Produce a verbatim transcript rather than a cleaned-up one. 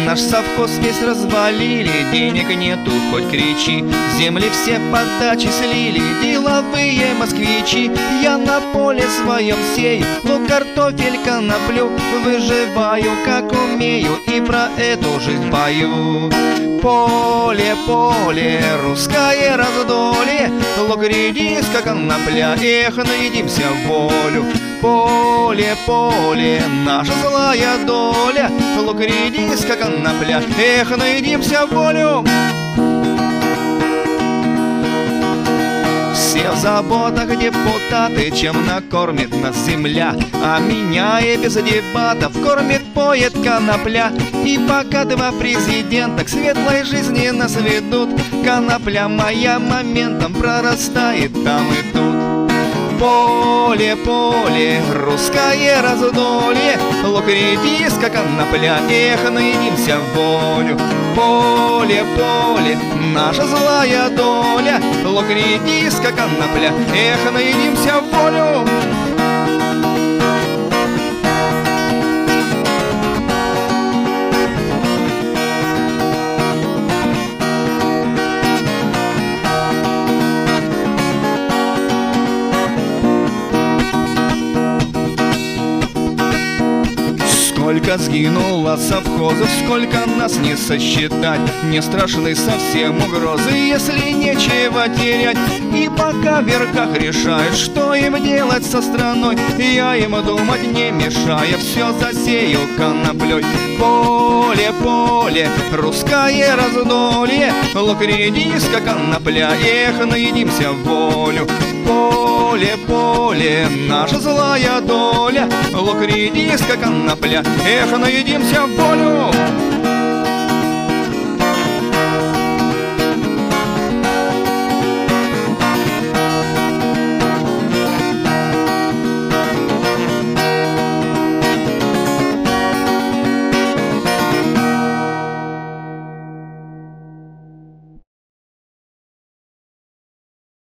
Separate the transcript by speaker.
Speaker 1: Наш совхоз весь развалили, денег нету, хоть кричи. Земли все подачи слили, деловые москвичи. Я на поле своем сею, лук, картофель, коноплю, выживаю как умею и про эту жизнь пою. Поле, поле, русское раздолье, лук, редиска, конопля, эх, наедимся в волю. Поле, поле, наша злая доля, лук, редиска, конопля, эх, наедимся в волю. Все в заботах депутаты, чем накормит нас земля, а меня и без дебатов кормит, поет конопля. И пока два президента к светлой жизни нас ведут, конопля моя моментом прорастает там и тут. Поле, поле, русское раздолье, лук, редиска, конопля, эх, наедимся в волю. Поле, поле, наша злая доля, лук, редиска, конопля, эх, наедимся в волю. Сколько сгинуло совхозов, сколько нас не сосчитать. Не страшны совсем угрозы, если нечего терять. И пока в верхах решают, что им делать со страной, я им думать не мешая, все засею коноплей. Поле, поле, русское раздолье, лук, редиска, конопля, эх, наедимся в волю. Поле, поле, наша злая доля, лук, редиска, конопля, эх, наедимся в волю.